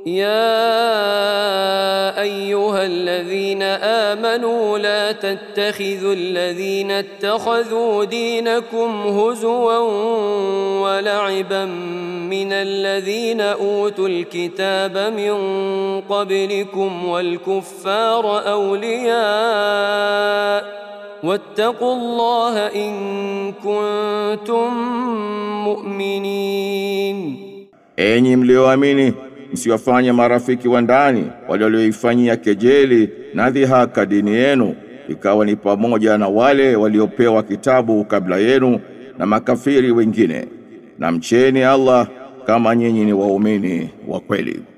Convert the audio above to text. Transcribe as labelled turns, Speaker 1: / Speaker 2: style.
Speaker 1: يا أيها الذين آمنوا لا تتخذوا الذين اتخذوا دينكم هزوا ولعبا من الذين أوتوا الكتاب من قبلكم والكفار أولياء واتقوا الله إن كنتم مؤمنين.
Speaker 2: Enyi mlioamini, msiwafanye marafiki wa ndani wale walioifanyia kejeli na dhihaka dini yenu, ikawa ni pamoja na wale waliopewa kitabu kabla yenu na makafiri wengine, na mcheni Allah kama nyinyi ni waumini wa kweli.